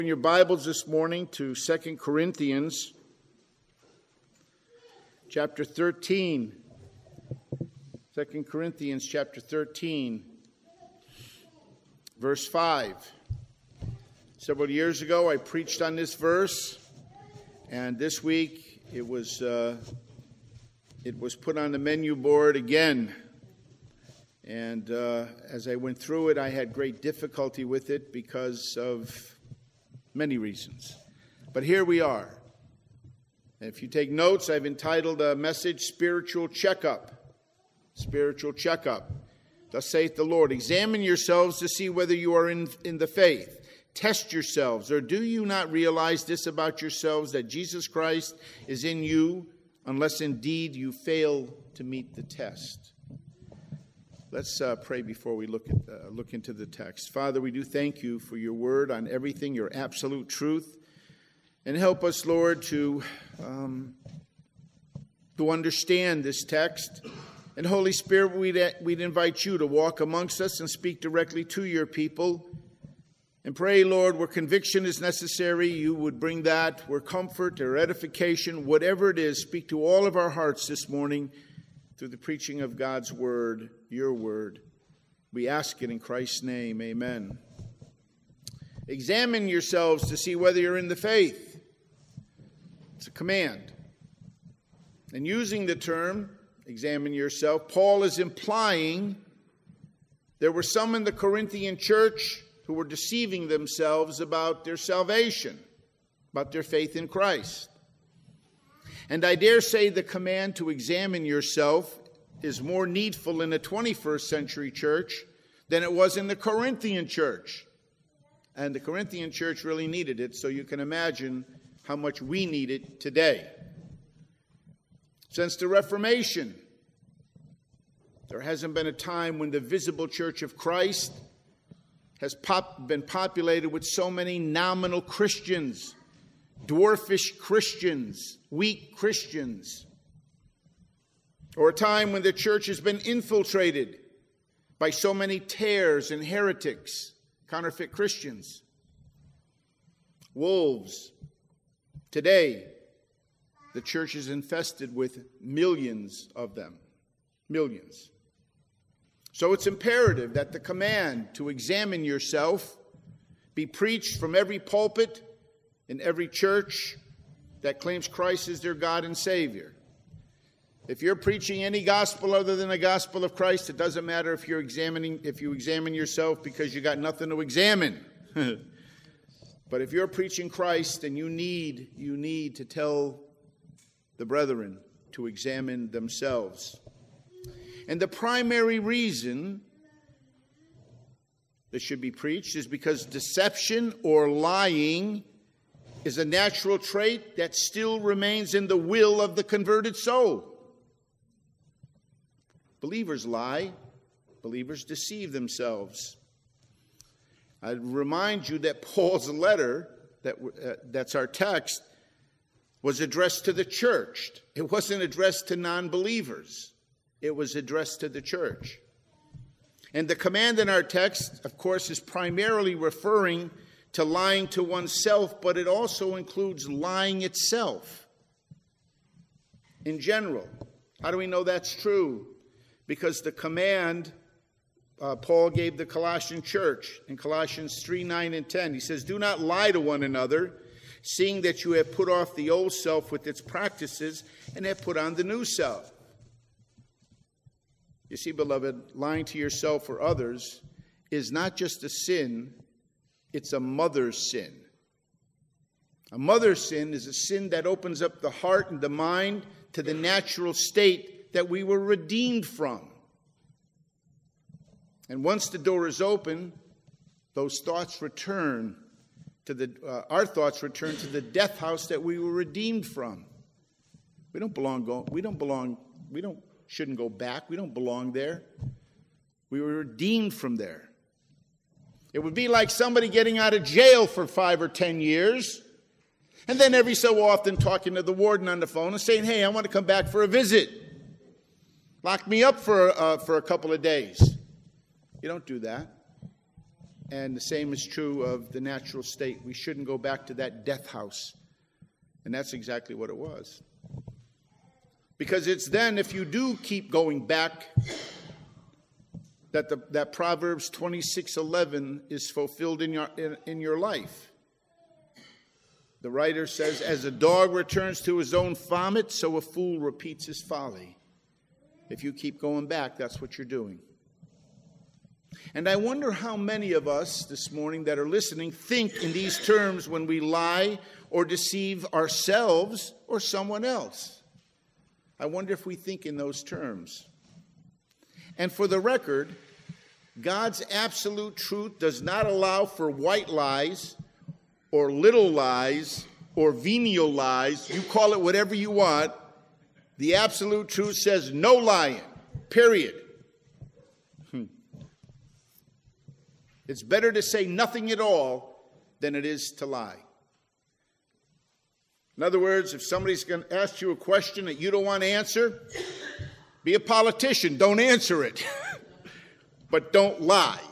In your Bibles this morning to 2 Corinthians chapter 13. 2 Corinthians chapter 13, verse 5. Several years ago I preached on this verse, and this week it was put on the menu board again. And as I went through it, I had great difficulty with it because of many reasons. But here we are. And if you take notes, I've entitled a message, Spiritual Checkup. Spiritual Checkup. Thus saith the Lord, examine yourselves to see whether you are in the faith. Test yourselves, or do you not realize this about yourselves, that Jesus Christ is in you, unless indeed you fail to meet the test. Let's pray before we look into the text. Father, we do thank you for your word on everything, your absolute truth. And help us, Lord, to understand this text. And Holy Spirit, we'd invite you to walk amongst us and speak directly to your people. And pray, Lord, where conviction is necessary, you would bring that. Where comfort or edification, whatever it is, speak to all of our hearts this morning through the preaching of God's word, your word. We ask it in Christ's name, amen. Examine yourselves to see whether you're in the faith. It's a command. And using the term, examine yourself, Paul is implying there were some in the Corinthian church who were deceiving themselves about their salvation, about their faith in Christ. And I dare say the command to examine yourself is more needful in a 21st century church than it was in the Corinthian church. And the Corinthian church really needed it, so you can imagine how much we need it today. Since the Reformation, there hasn't been a time when the visible church of Christ has been populated with so many nominal Christians, dwarfish Christians, weak Christians, or a time when the church has been infiltrated by so many tares and heretics, counterfeit Christians, wolves. Today, the church is infested with millions of them, millions. So it's imperative that the command to examine yourself be preached from every pulpit in every church that claims Christ is their God and Savior. If you're preaching any gospel other than the gospel of Christ, it doesn't matter if you examine yourself because you got nothing to examine. But if you're preaching Christ, then you need to tell the brethren to examine themselves. And the primary reason that should be preached is because deception or lying is a natural trait that still remains in the will of the converted soul. Believers lie. Believers deceive themselves. I'd remind you that Paul's letter, that's our text, was addressed to the church. It wasn't addressed to non-believers. It was addressed to the church. And the command in our text, of course, is primarily referring to lying to oneself, but it also includes lying itself in general. How do we know that's true? Because the command Paul gave the Colossian church in Colossians 3, 9, and 10. He says, do not lie to one another, seeing that you have put off the old self with its practices and have put on the new self. You see, beloved, lying to yourself or others is not just a sin, it's a mother's sin. A mother's sin is a sin that opens up the heart and the mind to the natural state that we were redeemed from. And once the door is open, those thoughts return to our thoughts return to the death house that we were redeemed from. We shouldn't go back. We don't belong there. We were redeemed from there. It would be like somebody getting out of jail for 5 or 10 years, and then every so often talking to the warden on the phone and saying, hey, I want to come back for a visit. Lock me up for a couple of days. You don't do that. And the same is true of the natural state. We shouldn't go back to that death house. And that's exactly what it was. Because it's then, if you do keep going back, that Proverbs 26:11 is fulfilled in your life. The writer says, as a dog returns to his own vomit, so a fool repeats his folly. If you keep going back, that's what you're doing. And I wonder how many of us this morning that are listening think in these terms when we lie or deceive ourselves or someone else. I wonder if we think in those terms. And for the record, God's absolute truth does not allow for white lies or little lies or venial lies. You call it whatever you want. The absolute truth says no lying, period. It's better to say nothing at all than it is to lie. In other words, if somebody's going to ask you a question that you don't want to answer, be a politician. Don't answer it. But don't lie.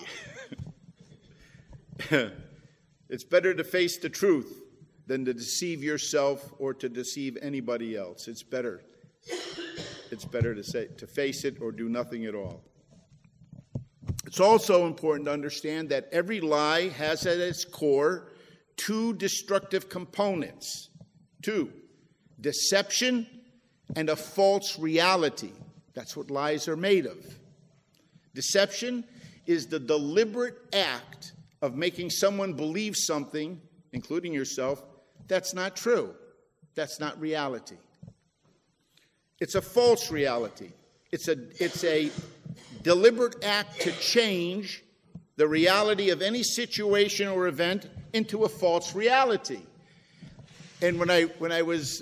It's better to face the truth than to deceive yourself or to deceive anybody else. It's better. It's better to face it or do nothing at all. It's also important to understand that every lie has at its core two destructive components. Two, deception and a false reality. That's what lies are made of. Deception is the deliberate act of making someone believe something, including yourself, that's not true. That's not reality. It's a false reality. It's a deliberate act to change the reality of any situation or event into a false reality. And when I was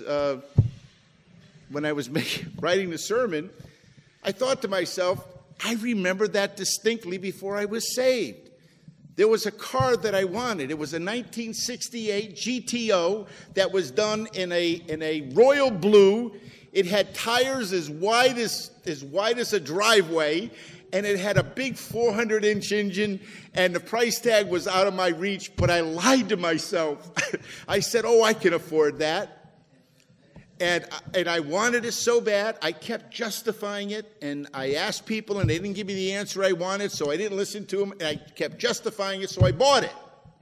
writing the sermon, I thought to myself, I remember that distinctly before I was saved. There was a car that I wanted. It was a 1968 GTO that was done in a royal blue. It had tires as wide as a driveway, and it had a big 400-inch engine, and the price tag was out of my reach, but I lied to myself. I said, oh, I can afford that. And I wanted it so bad, I kept justifying it, and I asked people, and they didn't give me the answer I wanted, so I didn't listen to them, and I kept justifying it, so I bought it.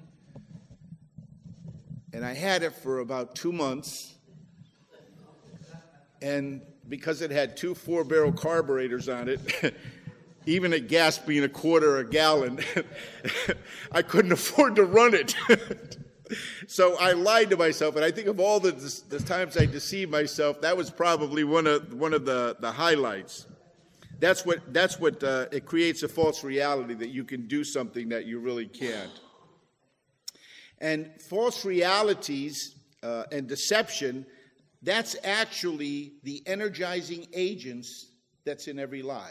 And I had it for about 2 months, and because it had 2 4-barrel carburetors on it, even at gas being a quarter a gallon, I couldn't afford to run it. So I lied to myself, and I think of all the times I deceived myself, that was probably one of the highlights. That's what it creates a false reality that you can do something that you really can't. And false realities and deception, that's actually the energizing agents that's in every lie.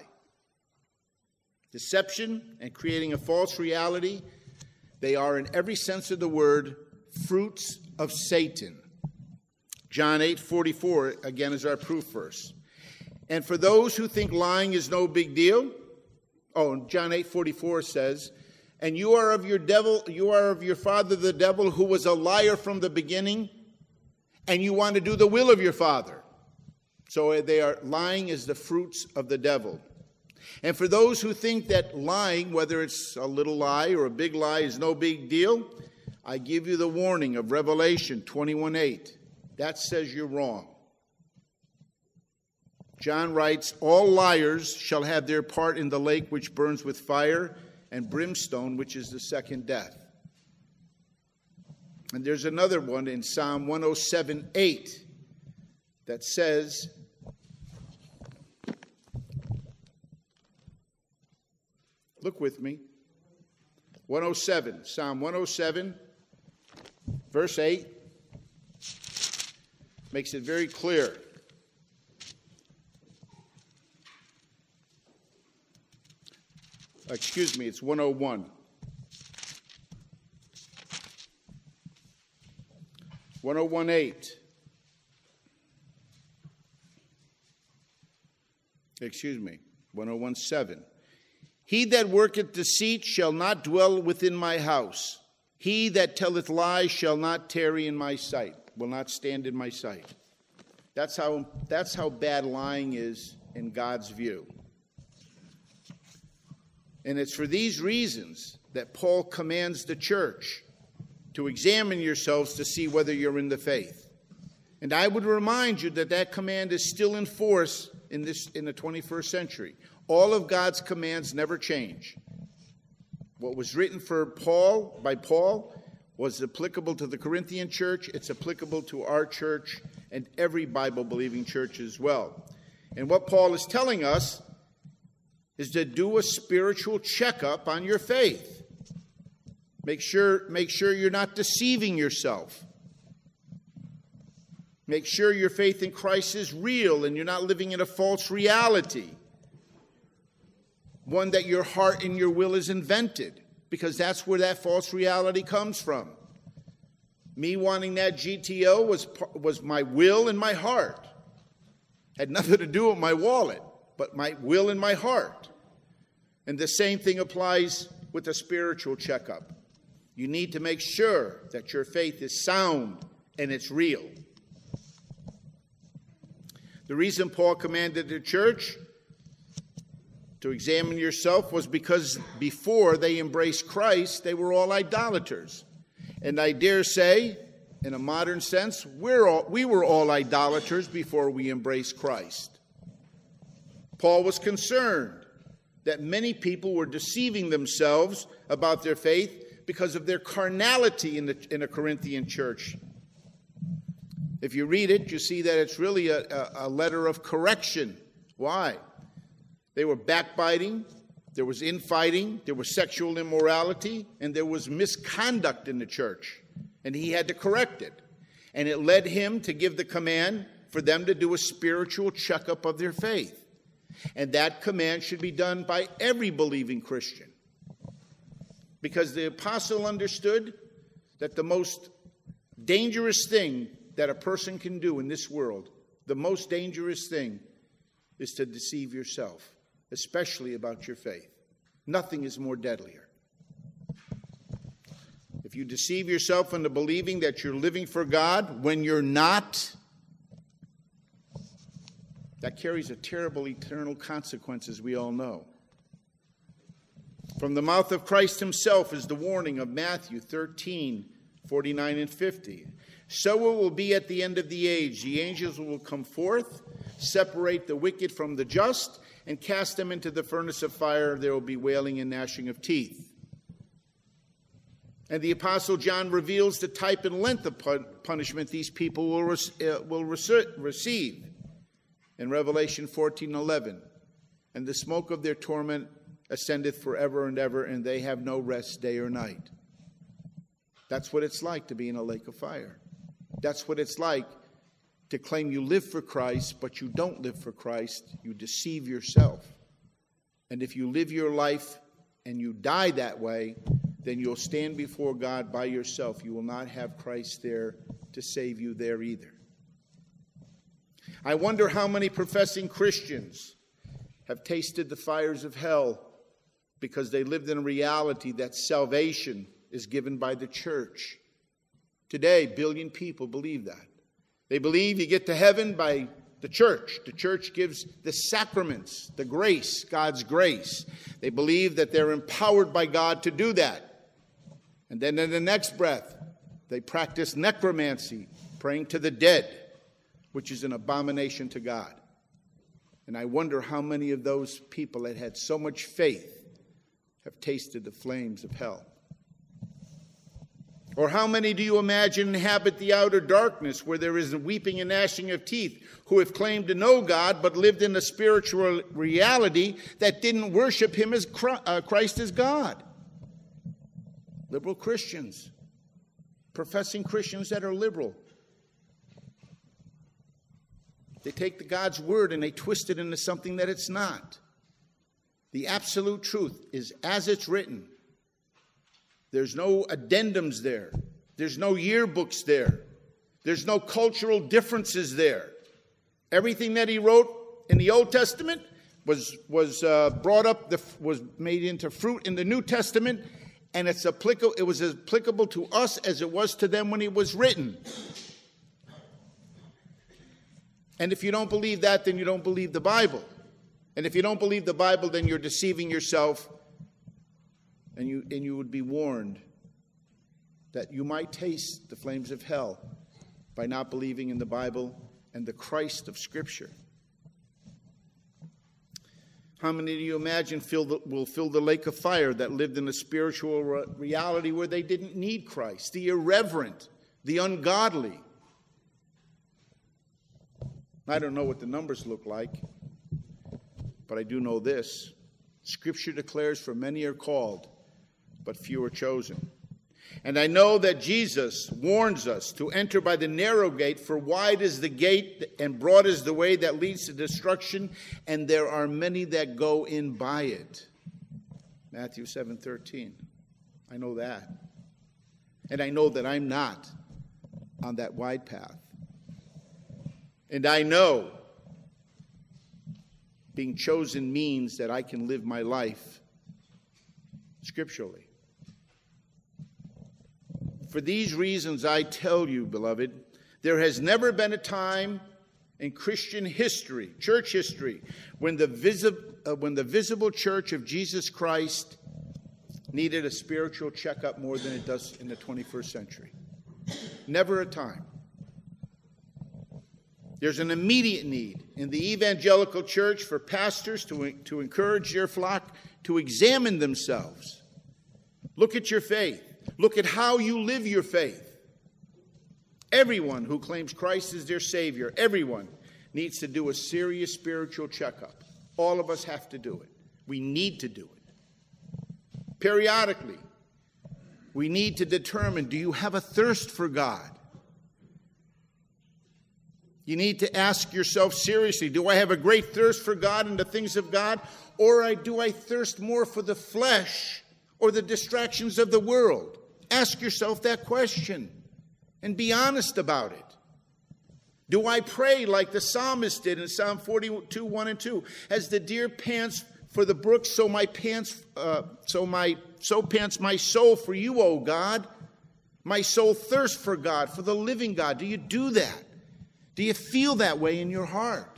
Deception and creating a false reality, they are in every sense of the word fruits of Satan. John 8:44 again is our proof verse. And for those who think lying is no big deal, John 8:44 says, and you are of your father the devil, who was a liar from the beginning, and you want to do the will of your father. So lying is the fruits of the devil. And for those who think that lying, whether it's a little lie or a big lie, is no big deal, I give you the warning of Revelation 21:8. That says you're wrong. John writes, all liars shall have their part in the lake which burns with fire and brimstone, which is the second death. And there's another one in Psalm 107:8 that says, look with me, 107, Psalm 107, verse 8, makes it very clear. Excuse me, it's 101. 101:8. Excuse me, 101:7. He that worketh deceit shall not dwell within my house. He that telleth lies shall not tarry in my sight, will not stand in my sight. That's how bad lying is in God's view. And it's for these reasons that Paul commands the church to examine yourselves to see whether you're in the faith. And I would remind you that that command is still in force in the 21st century. All of God's commands never change. What was written by Paul was applicable to the Corinthian church. It's applicable to our church and every Bible-believing church as well. And what Paul is telling us is to do a spiritual checkup on your faith. Make sure you're not deceiving yourself. Make sure your faith in Christ is real and you're not living in a false reality. One that your heart and your will is invented, because that's where that false reality comes from. Me wanting that GTO was my will and my heart. Had nothing to do with my wallet, but my will and my heart. And the same thing applies with a spiritual checkup. You need to make sure that your faith is sound and it's real. The reason Paul commanded the church to examine yourself was because before they embraced Christ, they were all idolaters. And I dare say, in a modern sense, we were all idolaters before we embraced Christ. Paul was concerned that many people were deceiving themselves about their faith because of their carnality in a Corinthian church. If you read it, you see that it's really a letter of correction. Why? They were backbiting, there was infighting, there was sexual immorality, and there was misconduct in the church. And he had to correct it. And it led him to give the command for them to do a spiritual checkup of their faith. And that command should be done by every believing Christian. Because the apostle understood that the most dangerous thing that a person can do in this world, the most dangerous thing, is to deceive yourself, especially about your faith. Nothing is more deadlier. If you deceive yourself into believing that you're living for God when you're not, that carries a terrible eternal consequence, as we all know. From the mouth of Christ himself is the warning of Matthew 13, 49 and 50. So it will be at the end of the age. The angels will come forth, separate the wicked from the just, and cast them into the furnace of fire. There will be wailing and gnashing of teeth. And the Apostle John reveals the type and length of punishment these people will receive in Revelation 14:11. And the smoke of their torment ascendeth forever and ever, and they have no rest day or night. That's what it's like to be in a lake of fire. That's what it's like to claim you live for Christ, but you don't live for Christ. You deceive yourself. And if you live your life and you die that way, then you'll stand before God by yourself. You will not have Christ there to save you there either. I wonder how many professing Christians have tasted the fires of hell because they lived in a reality that salvation is given by the church. Today, 1 billion people believe that. They believe you get to heaven by the church. The church gives the sacraments, the grace, God's grace. They believe that they're empowered by God to do that. And then in the next breath, they practice necromancy, praying to the dead, which is an abomination to God. And I wonder how many of those people that had so much faith have tasted the flames of hell. Or how many do you imagine inhabit the outer darkness where there is a weeping and gnashing of teeth, who have claimed to know God but lived in a spiritual reality that didn't worship him as Christ as God? Liberal Christians, professing Christians that are liberal. They take the God's word and they twist it into something that it's not. The absolute truth is as it's written. There's no addendums there. There's no yearbooks there. There's no cultural differences there. Everything that he wrote in the Old Testament was brought up, was made into fruit in the New Testament, and it was applicable to us as it was to them when it was written. And if you don't believe that, then you don't believe the Bible. And if you don't believe the Bible, then you're deceiving yourself, and you would be warned that you might taste the flames of hell by not believing in the Bible and the Christ of Scripture. How many do you imagine will fill the lake of fire that lived in a spiritual reality where they didn't need Christ? The irreverent, the ungodly. I don't know what the numbers look like, but I do know this. Scripture declares, for many are called, but few are chosen. And I know that Jesus warns us to enter by the narrow gate, for wide is the gate and broad is the way that leads to destruction, and there are many that go in by it. Matthew 7:13. I know that. And I know that I'm not on that wide path. And I know being chosen means that I can live my life scripturally. For these reasons, I tell you, beloved, there has never been a time in Christian history, church history, when the visible church of Jesus Christ needed a spiritual checkup more than it does in the 21st century. Never a time. There's an immediate need in the evangelical church for pastors to encourage their flock to examine themselves. Look at your faith. Look at how you live your faith. Everyone who claims Christ as their Savior, everyone needs to do a serious spiritual checkup. All of us have to do it. We need to do it. Periodically, we need to determine, do you have a thirst for God? You need to ask yourself seriously, do I have a great thirst for God and the things of God? Or do I thirst more for the flesh or the distractions of the world? Ask yourself that question and be honest about it. Do I pray like the psalmist did in Psalm 42, 1 and 2? As the deer pants for the brook, so pants my soul for you, O God. My soul thirsts for God, for the living God. Do you do that? Do you feel that way in your heart?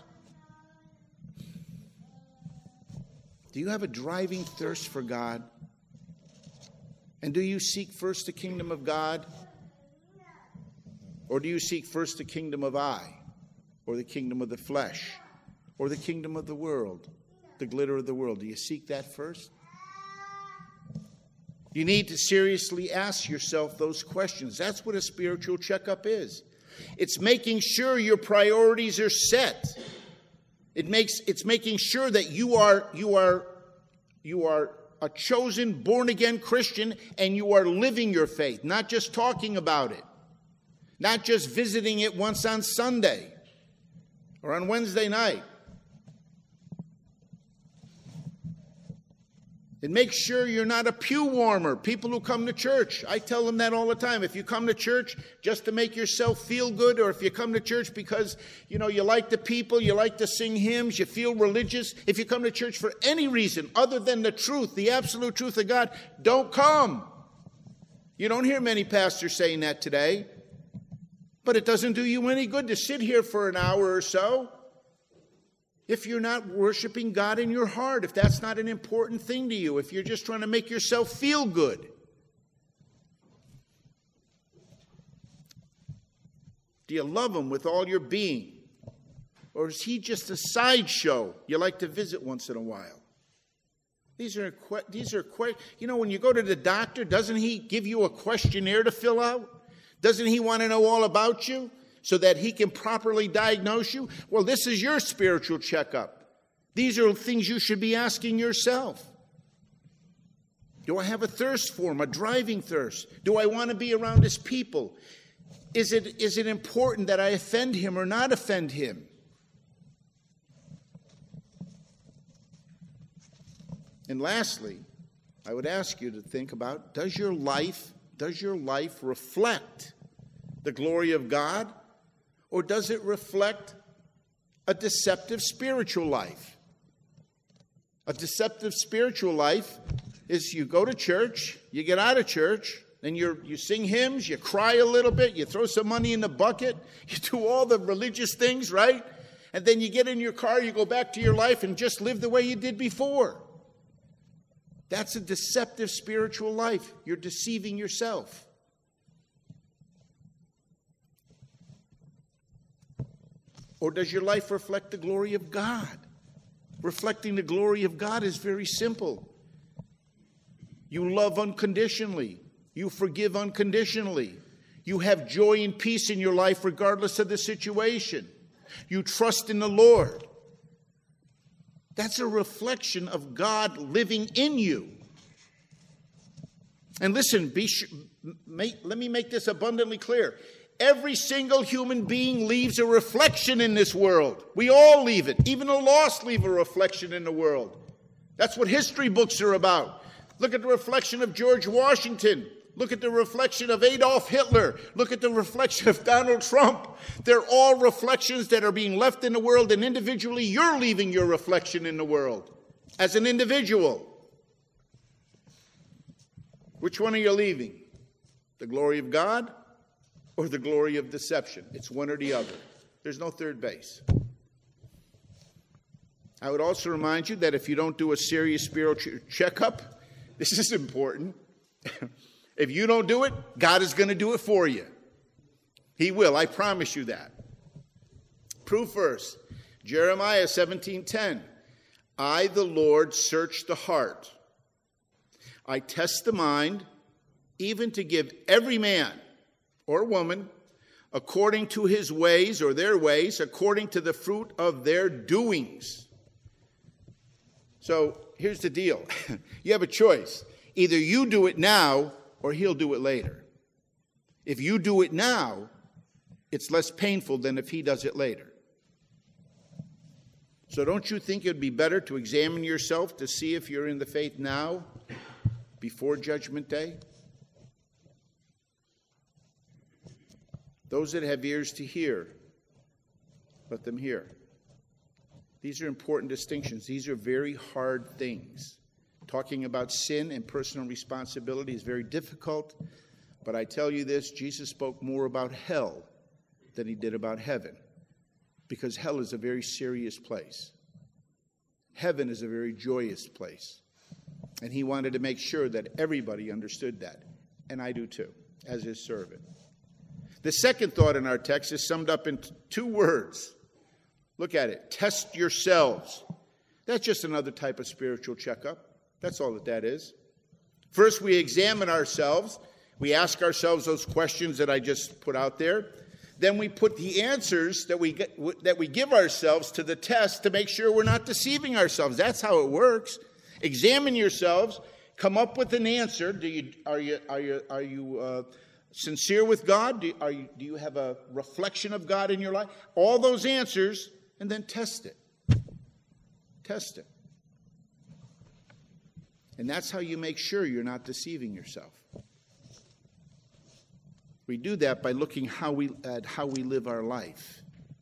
Do you have a driving thirst for God? And do you seek first the kingdom of God? Or do you seek first the kingdom of I? Or the kingdom of the flesh? Or the kingdom of the world? The glitter of the world? Do you seek that first? You need to seriously ask yourself those questions. That's what a spiritual checkup is. It's making sure your priorities are set. It's making sure that you are a chosen, born-again Christian, and you are living your faith, not just talking about it, not just visiting it once on Sunday or on Wednesday night. And make sure you're not a pew warmer. People who come to church, I tell them that all the time. If you come to church just to make yourself feel good, or if you come to church because, you like the people, you like to sing hymns, you feel religious, if you come to church for any reason other than the truth, the absolute truth of God, don't come. You don't hear many pastors saying that today. But it doesn't do you any good to sit here for an hour or so if you're not worshiping God in your heart, if that's not an important thing to you, if you're just trying to make yourself feel good. Do you love him with all your being? Or is he just a sideshow you like to visit once in a while? These are when you go to the doctor, doesn't he give you a questionnaire to fill out? Doesn't he want to know all about you so that he can properly diagnose you? Well, this is your spiritual checkup. These are things you should be asking yourself. Do I have a thirst for him, a driving thirst? Do I want to be around his people? Is it important that I offend him or not offend him? And lastly, I would ask you to think about, does your life reflect the glory of God, or does it reflect a deceptive spiritual life? A deceptive spiritual life is you go to church, you get out of church, and you sing hymns, you cry a little bit, you throw some money in the bucket, you do all the religious things, right? And then you get in your car, you go back to your life and just live the way you did before. That's a deceptive spiritual life. You're deceiving yourself. Or does your life reflect the glory of God? Reflecting the glory of God is very simple. You love unconditionally. You forgive unconditionally. You have joy and peace in your life regardless of the situation. You trust in the Lord. That's a reflection of God living in you. And listen, let me make this abundantly clear. Every single human being leaves a reflection in this world. We all leave it. Even the lost leave a reflection in the world. That's what history books are about. Look at the reflection of George Washington. Look at the reflection of Adolf Hitler. Look at the reflection of Donald Trump. They're all reflections that are being left in the world, and individually you're leaving your reflection in the world as an individual. Which one are you leaving? The glory of God or the glory of deception? It's one or the other. There's no third base. I would also remind you that if you don't do a serious spiritual checkup, this is important. If you don't do it, God is going to do it for you. He will. I promise you that. Proof verse, Jeremiah 17:10. I, the Lord, search the heart. I test the mind, even to give every man or woman according to his ways or their ways, according to the fruit of their doings. So here's the deal. You have a choice. Either you do it now or he'll do it later. If you do it now, it's less painful than if he does it later. So don't you think it would be better to examine yourself to see if you're in the faith now, before Judgment Day? Those that have ears to hear, let them hear. These are important distinctions. These are very hard things. Talking about sin and personal responsibility is very difficult, but I tell you this, Jesus spoke more about hell than he did about heaven, because hell is a very serious place. Heaven is a very joyous place, and he wanted to make sure that everybody understood that, and I do too, as his servant. The second thought in our text is summed up in two words. Look at it. Test yourselves. That's just another type of spiritual checkup. That's all that is. First, we examine ourselves. We ask ourselves those questions that I just put out there. Then we put the answers that we give ourselves to the test to make sure we're not deceiving ourselves. That's how it works. Examine yourselves. Come up with an answer. Are you sincere with God? Do you have a reflection of God in your life? All those answers, and then test it. Test it. And that's how you make sure you're not deceiving yourself. We do that by looking at how we live our life.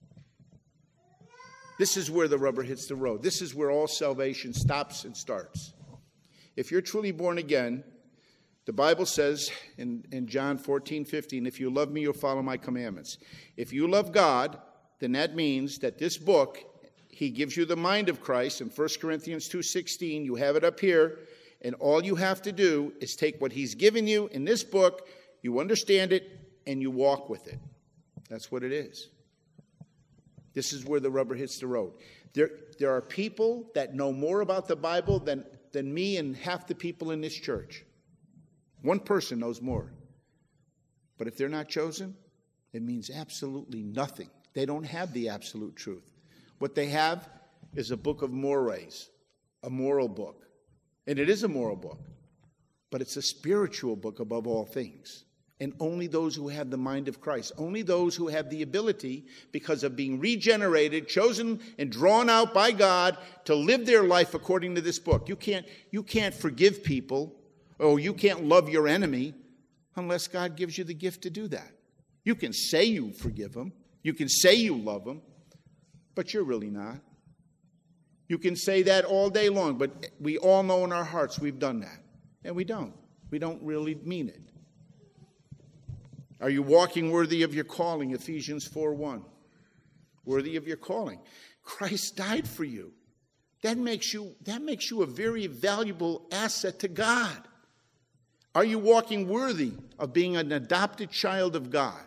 This is where the rubber hits the road. This is where all salvation stops and starts. If you're truly born again, the Bible says in John 14:15, if you love me, you'll follow my commandments. If you love God, then that means that this book, he gives you the mind of Christ. In 1 Corinthians 2:16, you have it up here. And all you have to do is take what he's given you in this book, you understand it, and you walk with it. That's what it is. This is where the rubber hits the road. There are people that know more about the Bible than me and half the people in this church. One person knows more. But if they're not chosen, it means absolutely nothing. They don't have the absolute truth. What they have is a book of mores, a moral book. And it is a moral book, but it's a spiritual book above all things. And only those who have the mind of Christ, only those who have the ability, because of being regenerated, chosen and drawn out by God, to live their life according to this book. You can't forgive people, or you can't love your enemy unless God gives you the gift to do that. You can say you forgive them, you can say you love them, but you're really not. You can say that all day long, but we all know in our hearts we've done that. And we don't. We don't really mean it. Are you walking worthy of your calling? Ephesians 4:1. Worthy of your calling. Christ died for you. That makes you a very valuable asset to God. Are you walking worthy of being an adopted child of God?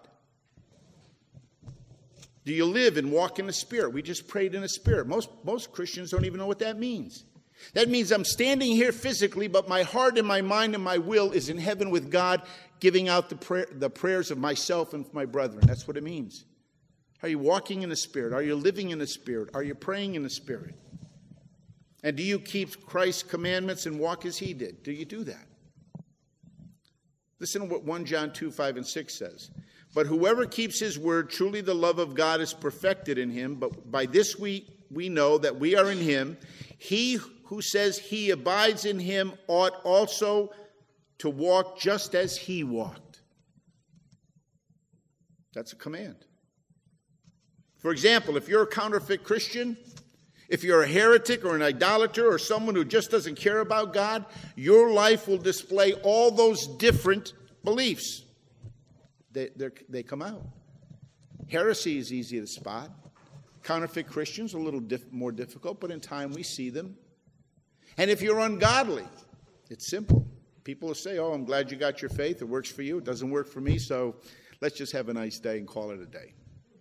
Do you live and walk in the Spirit? We just prayed in the Spirit. Most Christians don't even know what that means. That means I'm standing here physically, but my heart and my mind and my will is in heaven with God, giving out the prayers of myself and my brethren. That's what it means. Are you walking in the Spirit? Are you living in the Spirit? Are you praying in the Spirit? And do you keep Christ's commandments and walk as he did? Do you do that? Listen to what 1 John 2:5 and 6 says. But whoever keeps his word, truly the love of God is perfected in him. But by this we know that we are in him. He who says he abides in him ought also to walk just as he walked. That's a command. For example, if you're a counterfeit Christian, if you're a heretic or an idolater or someone who just doesn't care about God, your life will display all those different beliefs. They come out. Heresy is easy to spot. Counterfeit Christians a little more difficult, but in time we see them. And if you're ungodly, it's simple. People will say, oh, I'm glad you got your faith. It works for you. It doesn't work for me, so let's just have a nice day and call it a day.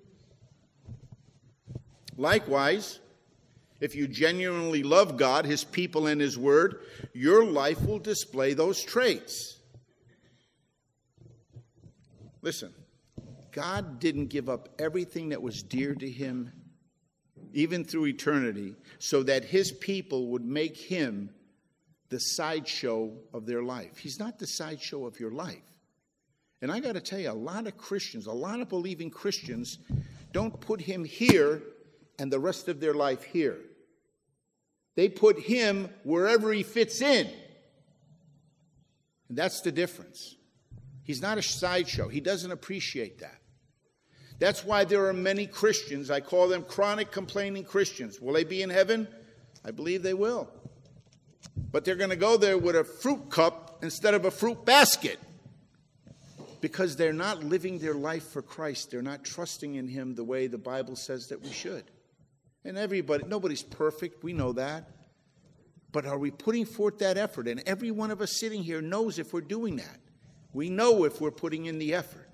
Likewise, if you genuinely love God, his people, and his word, your life will display those traits. Listen, God didn't give up everything that was dear to him, even through eternity, so that his people would make him the sideshow of their life. He's not the sideshow of your life. And I got to tell you, a lot of Christians, a lot of believing Christians, don't put him here and the rest of their life here. They put him wherever he fits in. And that's the difference. He's not a sideshow. He doesn't appreciate that. That's why there are many Christians, I call them chronic complaining Christians. Will they be in heaven? I believe they will. But they're going to go there with a fruit cup instead of a fruit basket. Because they're not living their life for Christ. They're not trusting in him the way the Bible says that we should. And nobody's perfect, we know that. But are we putting forth that effort? And every one of us sitting here knows if we're doing that. We know if we're putting in the effort.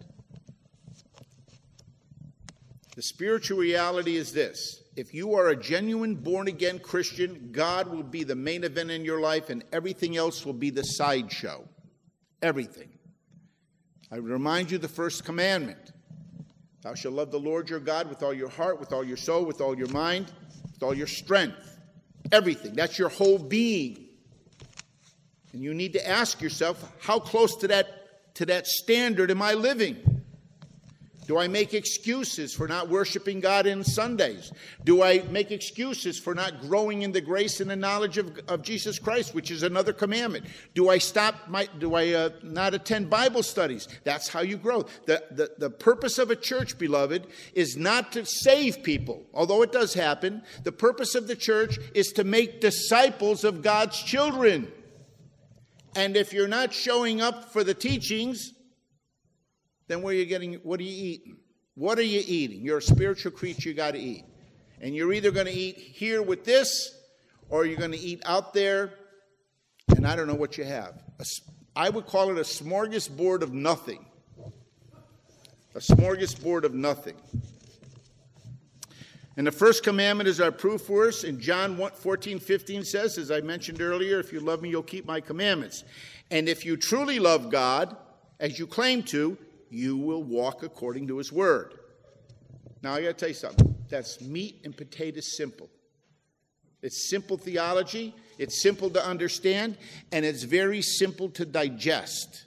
The spiritual reality is this. If you are a genuine born-again Christian, God will be the main event in your life and everything else will be the sideshow. Everything. I remind you the first commandment. Thou shalt love the Lord your God with all your heart, with all your soul, with all your mind, with all your strength. Everything. That's your whole being. And you need to ask yourself, how close to that standard am I living? Do I make excuses for not worshiping God on Sundays? Do I make excuses for not growing in the grace and the knowledge of Jesus Christ, which is another commandment? Do I not attend Bible studies? That's how you grow. The purpose of a church, beloved, is not to save people, although it does happen. The purpose of the church is to make disciples of God's children. And if you're not showing up for the teachings, then what are you eating? What are you eating? You're a spiritual creature, you got to eat. And you're either going to eat here with this, or you're going to eat out there, and I don't know what you have. I would call it a smorgasbord of nothing. A smorgasbord of nothing. And the first commandment is our proof verse. In John 14:15 says, as I mentioned earlier, if you love me, you'll keep my commandments. And if you truly love God, as you claim to, you will walk according to his word. Now, I got to tell you something. That's meat and potatoes simple. It's simple theology. It's simple to understand. And it's very simple to digest.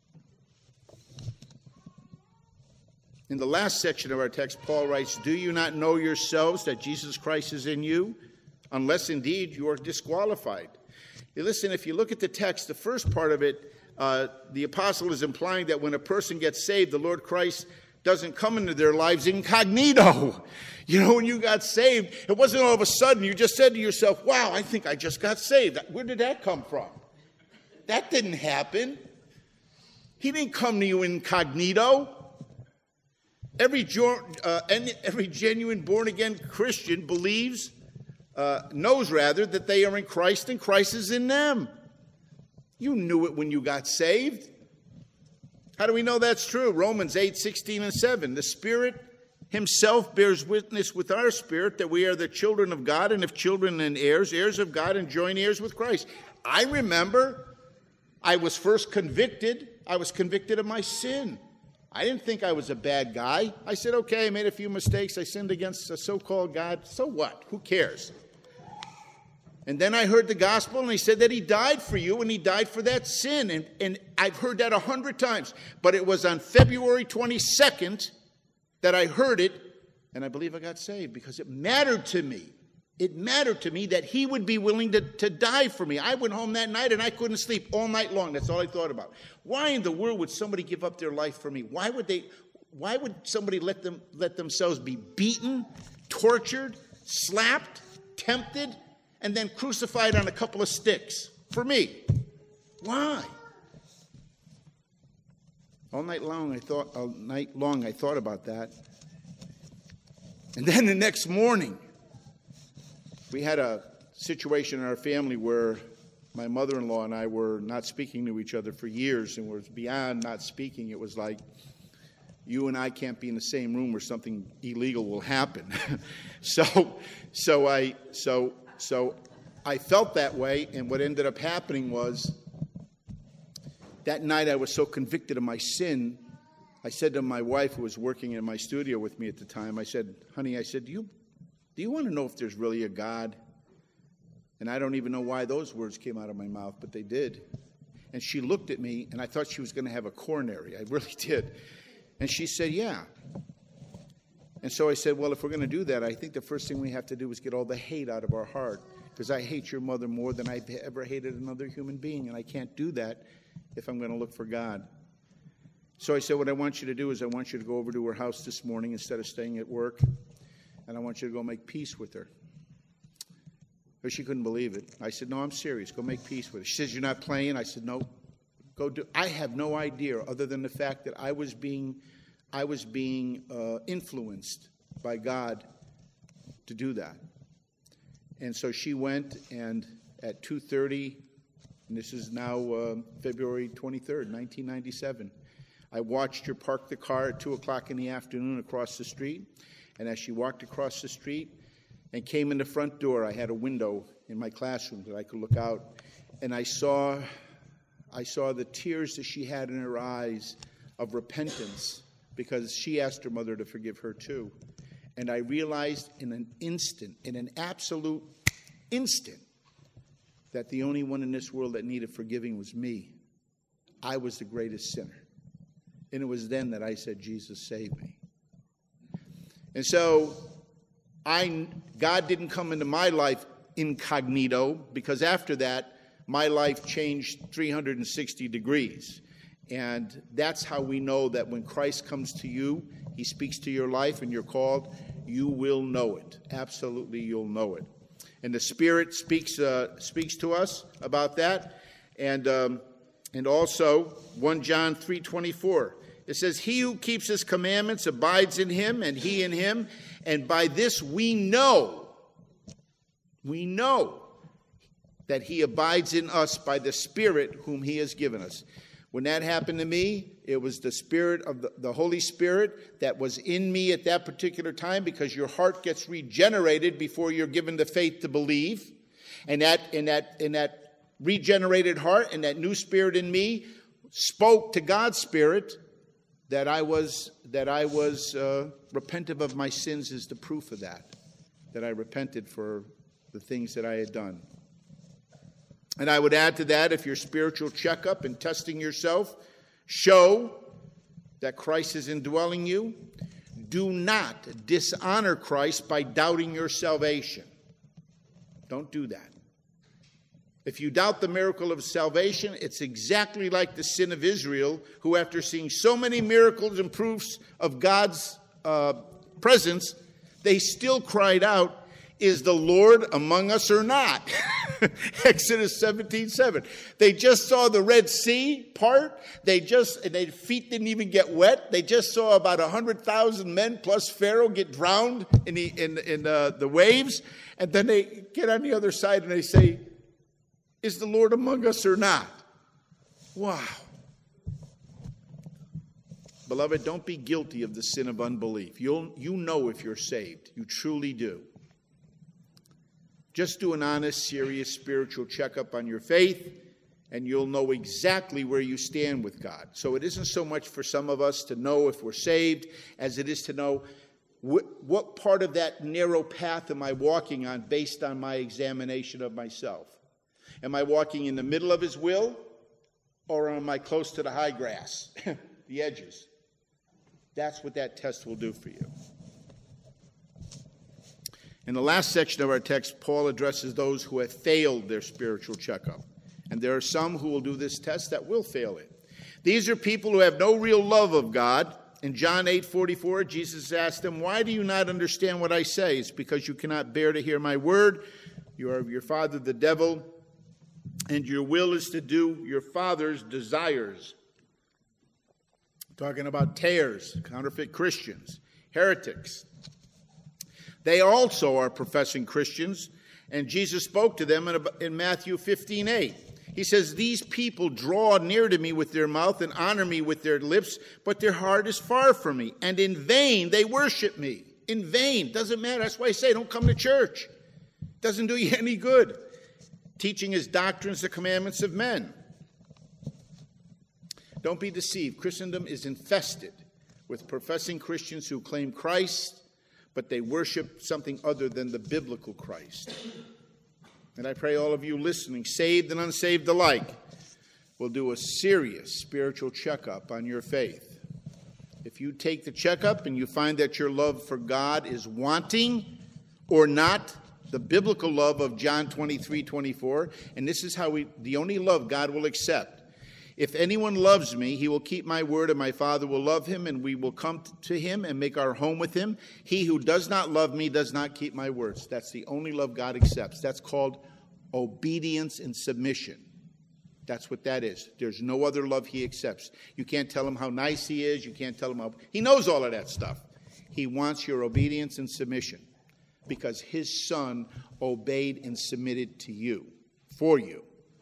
In the last section of our text, Paul writes, do you not know yourselves that Jesus Christ is in you, unless indeed you are disqualified? Listen, if you look at the text, the first part of it, the apostle is implying that when a person gets saved, the Lord Christ doesn't come into their lives incognito. You know, when you got saved, it wasn't all of a sudden you just said to yourself, wow, I think I just got saved. Where did that come from? That didn't happen. He didn't come to you incognito. Every genuine born-again Christian knows that they are in Christ and Christ is in them. You knew it when you got saved. How do we know that's true? Romans 8:16-7. The Spirit himself bears witness with our spirit that we are the children of God, and if children and heirs, heirs of God, and joint heirs with Christ. I remember I was first convicted. I was convicted of my sin. I didn't think I was a bad guy. I said, okay, I made a few mistakes. I sinned against a so-called God. So what? Who cares? And then I heard the gospel, and he said that he died for you, and he died for that sin. And I've heard that 100 times. But it was on February 22nd that I heard it, and I believe I got saved because it mattered to me. It mattered to me that he would be willing to die for me. I went home that night, and I couldn't sleep all night long. That's all I thought about. Why in the world would somebody give up their life for me? Why would somebody let themselves be beaten, tortured, slapped, tempted, and then crucified on a couple of sticks for me? Why? All night long I thought about that. And then the next morning, we had a situation in our family where my mother-in-law and I were not speaking to each other for years, and was beyond not speaking. It was like, you and I can't be in the same room or something illegal will happen. So I felt that way, and what ended up happening was that night I was so convicted of my sin, I said to my wife, who was working in my studio with me at the time, I said, honey, do you want to know if there's really a God? And I don't even know why those words came out of my mouth, but they did. And she looked at me, and I thought she was going to have a coronary. I really did. And she said, yeah. And so I said, well, if we're going to do that, I think the first thing we have to do is get all the hate out of our heart, because I hate your mother more than I've ever hated another human being, and I can't do that if I'm going to look for God. So I said, what I want you to do is I want you to go over to her house this morning instead of staying at work, and I want you to go make peace with her. But she couldn't believe it. I said, no, I'm serious. Go make peace with her. She says, you're not playing? I said, no, go do. I have no idea other than the fact that I was being influenced by God to do that. And so she went, and at 2:30, and this is now February 23rd, 1997, I watched her park the car at 2 o'clock in the afternoon across the street. And as she walked across the street and came in the front door, I had a window in my classroom that I could look out. And I saw the tears that she had in her eyes of repentance, because she asked her mother to forgive her too. And I realized in an absolute instant, that the only one in this world that needed forgiving was me. I was the greatest sinner. And it was then that I said, Jesus, save me. And so God didn't come into my life incognito, because after that, my life changed 360 degrees. And that's how we know that when Christ comes to you, he speaks to your life and you're called, you will know it. Absolutely, you'll know it. And the Spirit speaks to us about that. And also 1 John 3:24. It says, he who keeps his commandments abides in him, and he in him. And by this we know that he abides in us by the Spirit whom he has given us. When that happened to me, it was the Spirit of the Holy Spirit that was in me at that particular time, because your heart gets regenerated before you're given the faith to believe. And in that regenerated heart and that new spirit in me spoke to God's Spirit that I was repentant of my sins is the proof of that I repented for the things that I had done. And I would add to that, if your spiritual checkup and testing yourself show that Christ is indwelling you, do not dishonor Christ by doubting your salvation. Don't do that. If you doubt the miracle of salvation, it's exactly like the sin of Israel, who after seeing so many miracles and proofs of God's presence, they still cried out, "Is the Lord among us or not?" Exodus 17:7. They just saw the Red Sea part. And their feet didn't even get wet. They just saw about 100,000 men plus Pharaoh get drowned in the waves. And then they get on the other side and they say, "Is the Lord among us or not?" Wow. Beloved, don't be guilty of the sin of unbelief. You know if you're saved. You truly do. Just do an honest, serious spiritual checkup on your faith, and you'll know exactly where you stand with God. So it isn't so much for some of us to know if we're saved as it is to know what part of that narrow path am I walking on based on my examination of myself. Am I walking in the middle of his will, or am I close to the high grass, the edges? That's what that test will do for you. In the last section of our text, Paul addresses those who have failed their spiritual checkup. And there are some who will do this test that will fail it. These are people who have no real love of God. In John 8:44, Jesus asked them, "Why do you not understand what I say? It's because you cannot bear to hear my word. You are of your father the devil, and your will is to do your father's desires." Talking about tares, counterfeit Christians, heretics. They also are professing Christians, and Jesus spoke to them in Matthew 15:8. He says, "These people draw near to me with their mouth and honor me with their lips, but their heart is far from me, and in vain they worship me." In vain. Doesn't matter. That's why I say don't come to church. Doesn't do you any good. Teaching as doctrines the commandments of men. Don't be deceived. Christendom is infested with professing Christians who claim Christ, but they worship something other than the biblical Christ. And I pray all of you listening, saved and unsaved alike, will do a serious spiritual checkup on your faith. If you take the checkup and you find that your love for God is wanting or not the biblical love of John 23:24, and this is how the only love God will accept. "If anyone loves me, he will keep my word, and my Father will love him, and we will come to him and make our home with him. He who does not love me does not keep my words." That's the only love God accepts. That's called obedience and submission. That's what that is. There's no other love he accepts. You can't tell him how nice he is. You can't tell him how... He knows all of that stuff. He wants your obedience and submission because his son obeyed and submitted to you, for you.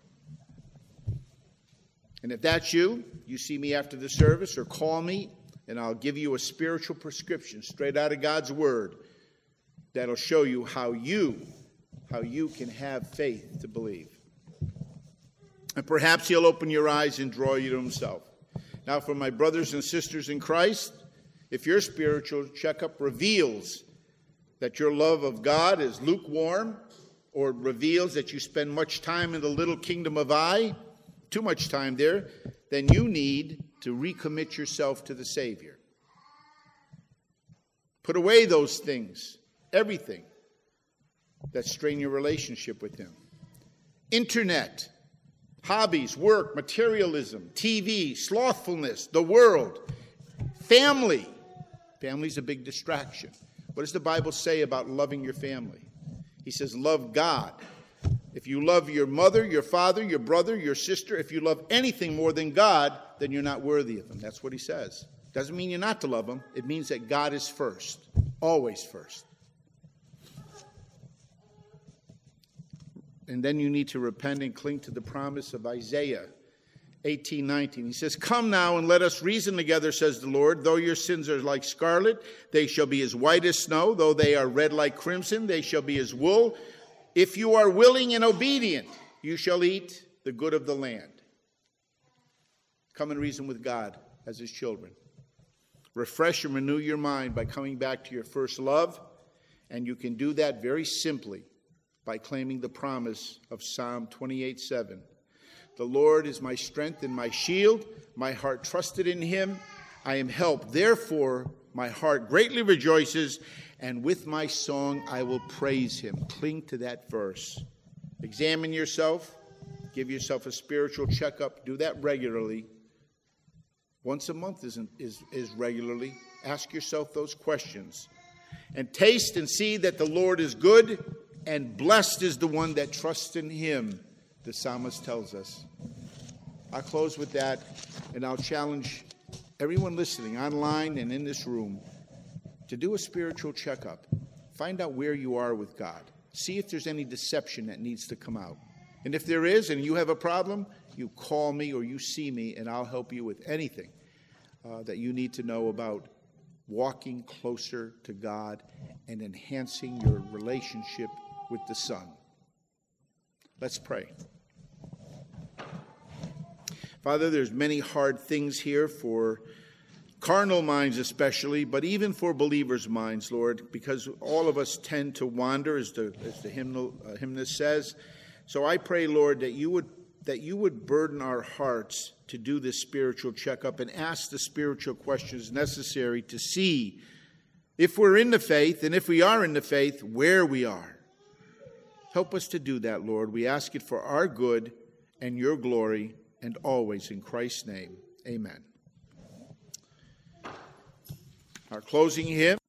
And if that's you, you see me after the service or call me, and I'll give you a spiritual prescription straight out of God's word that'll show you how you can have faith to believe. And perhaps he'll open your eyes and draw you to himself. Now, for my brothers and sisters in Christ, if your spiritual checkup reveals that your love of God is lukewarm, or reveals that you spend much time in the little kingdom of I, too much time there, then you need to recommit yourself to the Savior. Put away those things, everything that strain your relationship with him. Internet, hobbies, work, materialism, TV, slothfulness, the world, family. Family's a big distraction. What does the Bible say about loving your family? He says, love God. If you love your mother, your father, your brother, your sister, if you love anything more than God, then you're not worthy of him. That's what he says. Doesn't mean you're not to love him. It means that God is first, always first. And then you need to repent and cling to the promise of Isaiah 18:19. He says, "Come now and let us reason together, says the Lord. Though your sins are like scarlet, they shall be as white as snow. Though they are red like crimson, they shall be as wool. If you are willing and obedient, you shall eat the good of the land." Come and reason with God as his children. Refresh and renew your mind by coming back to your first love. And you can do that very simply by claiming the promise of Psalm 28:7. "The Lord is my strength and my shield. My heart trusted in him. I am helped. Therefore, my heart greatly rejoices, and with my song I will praise him." Cling to that verse. Examine yourself. Give yourself a spiritual checkup. Do that regularly. Once a month is regularly. Ask yourself those questions. And taste and see that the Lord is good, and blessed is the one that trusts in him, the psalmist tells us. I'll close with that, and I'll challenge everyone listening online and in this room to do a spiritual checkup. Find out where you are with God. See if there's any deception that needs to come out. And if there is, and you have a problem, you call me or you see me, and I'll help you with anything that you need to know about walking closer to God and enhancing your relationship with the Son. Let's pray. Father, there's many hard things here for carnal minds especially, but even for believers' minds, Lord, because all of us tend to wander, as the hymnist says. So I pray, Lord, that you would burden our hearts to do this spiritual checkup and ask the spiritual questions necessary to see if we're in the faith, and if we are in the faith, where we are. Help us to do that, Lord. We ask it for our good and your glory, and always in Christ's name. Amen. Our closing hymn.